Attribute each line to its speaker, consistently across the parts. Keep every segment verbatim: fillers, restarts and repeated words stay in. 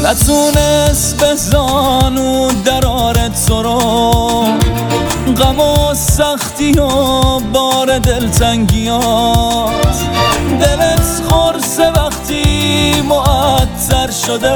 Speaker 1: نتونست به زانو دراره تو رو، غم و سختی و بار دلتنگیات. دلت خورسه وقتی معطر شده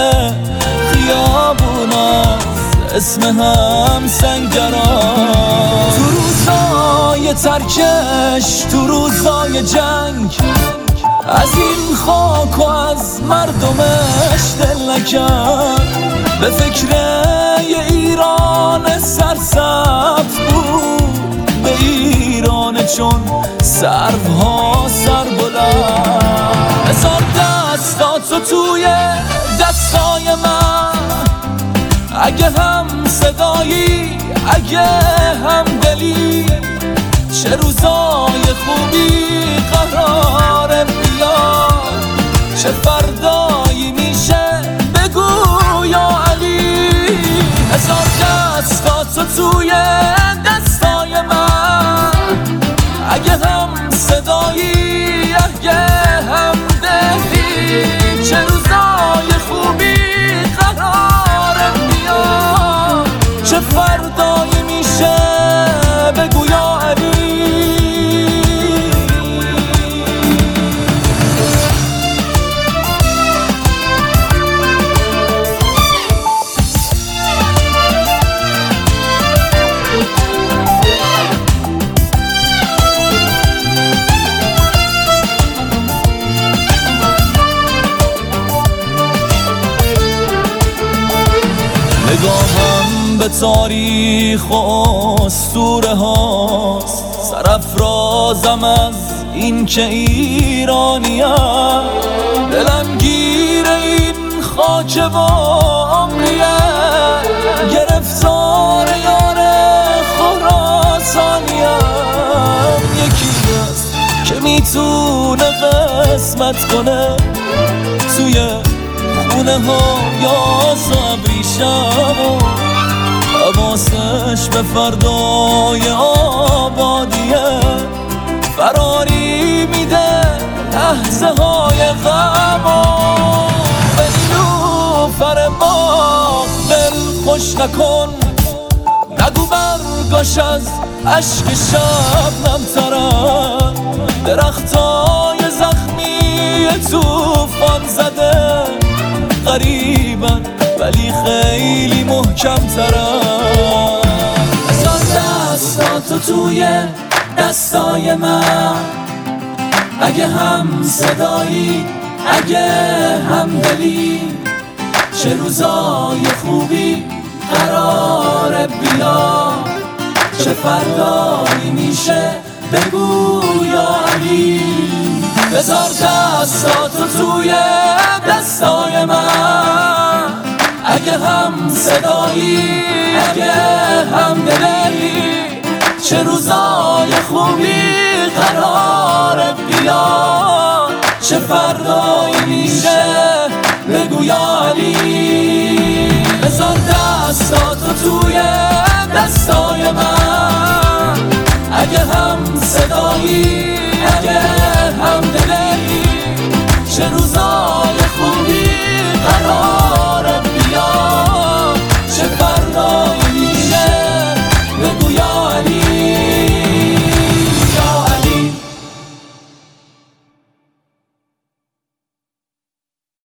Speaker 1: خیابونات اسم هم سنگرات. تو روزای ترکش، تو روزای جنگ، از این خاک و از مردمش دل نکرد. به فکر یه ایران سرسبز بود، به ایران چون سروها سر بلند. بذار دستاتو توی دستای من، اگه هم صدایی اگه هم دلی. چه روزای خوبی قراره بیاد، چه فردایی میشه بگو یا علی. هزار دستاتو توی دستای من، اگه هم صدایی اگه هم دلی. چه روزای خوبی قراره بیاد، چه فردایی میشه بگو یا علی. نگاهم به تاریخ و اسطوره هاست، سرافرازم از این که ایرانیم. دلم گیر این خاک و عمریه، گرفتار یار خراسانیم. یکی هست که میتونه قسمت کنه توی خونه ها یا ابریشم، و حواسش به فردای آبادیه. فراری میده لحظه های غم، و به نیلوفر باغ دل خوش نکن. نگو برگاش از عشق شبنم ترن، درختای زخمی توفان زده غریبن ولی خیلی محکم ترن. بذار دستاتو توی دستای من، اگه هم صدایی اگه هم دلی. چه روزای خوبی قراره بیاد، چه فردایی میشه بگو یا علی. بذار دستاتو توی دستای من، اگه هم صدایی اگه هم دلی. چه روزای خوبی قراره بیاد، چه فردایی میشه بگو یا علی. بذار دستاتو توی دستای من، اگه هم صدایی اگه هم دلی. چه روزای